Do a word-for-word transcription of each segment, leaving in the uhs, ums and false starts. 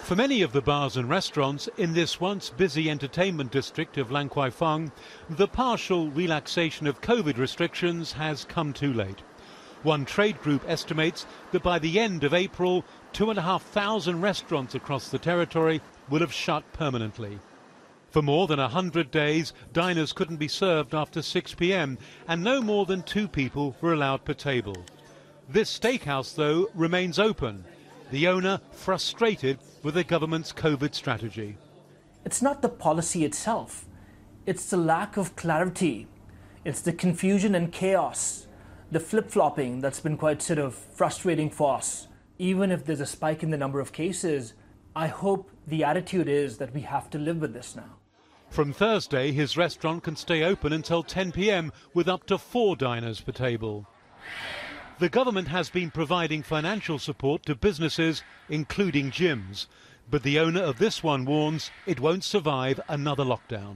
For many of the bars and restaurants in this once busy entertainment district of Lan Kwai Fong, the partial relaxation of COVID restrictions has come too late. One trade group estimates that by the end of April, two and a half thousand restaurants across the territory will have shut permanently. For more than a hundred days, diners couldn't be served after six p m and no more than two people were allowed per table. This steakhouse, though, remains open. The owner frustrated with the government's COVID strategy. It's not the policy itself. It's the lack of clarity. It's the confusion and chaos, the flip-flopping that's been quite sort of frustrating for us. Even if there's a spike in the number of cases, I hope the attitude is that we have to live with this now. From Thursday, his restaurant can stay open until ten p m with up to four diners per table. The government has been providing financial support to businesses, including gyms. But the owner of this one warns it won't survive another lockdown.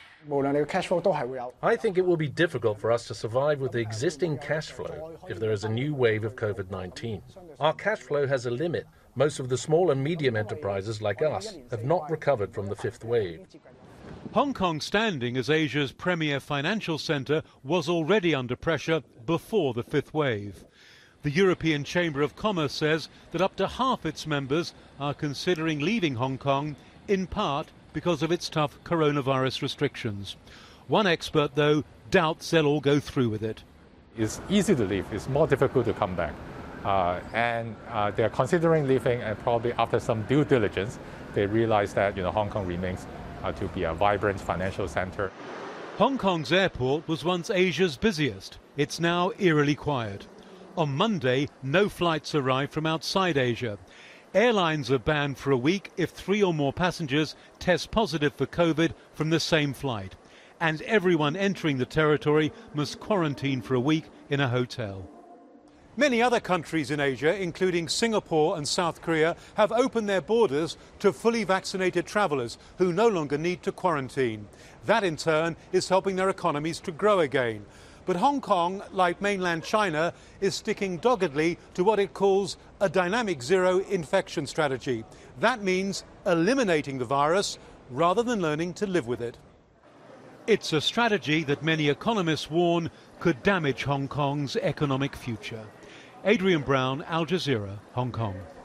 I think it will be difficult for us to survive with the existing cash flow if there is a new wave of COVID nineteen. Our cash flow has a limit. Most of the small and medium enterprises like us have not recovered from the fifth wave. Hong Kong's standing as Asia's premier financial centre was already under pressure before the fifth wave. The European Chamber of Commerce says that up to half its members are considering leaving Hong Kong, in part because of its tough coronavirus restrictions. One expert, though, doubts they'll all go through with it. It's easy to leave. It's more difficult to come back. Uh, and uh, they're considering leaving, and probably after some due diligence, they realize that you know Hong Kong remains uh, to be a vibrant financial center. Hong Kong's airport was once Asia's busiest. It's now eerily quiet. On Monday, no flights arrived from outside Asia. Airlines are banned for a week if three or more passengers test positive for COVID from the same flight. And everyone entering the territory must quarantine for a week in a hotel. Many other countries in Asia, including Singapore and South Korea, have opened their borders to fully vaccinated travellers who no longer need to quarantine. That, in turn, is helping their economies to grow again. But Hong Kong, like mainland China, is sticking doggedly to what it calls a dynamic zero infection strategy. That means eliminating the virus rather than learning to live with it. It's a strategy that many economists warn could damage Hong Kong's economic future. Adrian Brown, Al Jazeera, Hong Kong.